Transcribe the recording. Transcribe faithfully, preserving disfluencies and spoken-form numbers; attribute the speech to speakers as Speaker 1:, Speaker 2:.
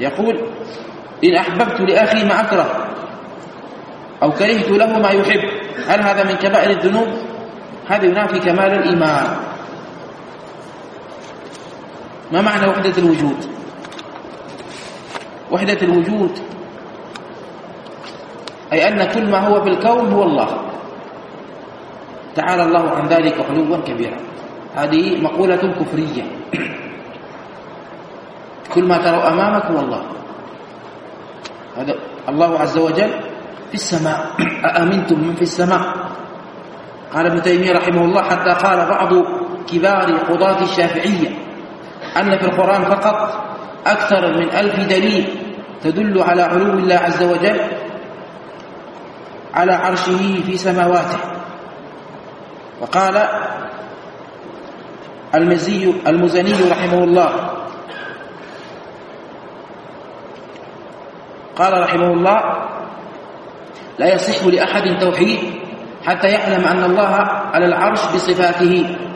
Speaker 1: يقول إن أحببت لأخي ما أكره أو كرهت له ما يحب، هل هذا من كبائر الذنوب؟ هذا ينافي كمال الإيمان. ما معنى وحدة الوجود؟ وحدة الوجود أي أن كل ما هو في الكون هو الله، تعالى الله عن ذلك علوا كبيرا. هذه مقولة كفرية. كل ما تروا أمامك هو الله. هذا الله عز وجل في السماء. أأمنتم من في السماء؟ قال ابن تيمية رحمه الله حتى قال بعض كبار قضاة الشافعية أن في القرآن فقط أكثر من ألف دليل تدل على علو الله عز وجل على عرشه في سماواته. وقال المزي المزني رحمه الله قال رحمه الله لا يصح لأحد توحيد حتى يعلم أن الله على العرش بصفاته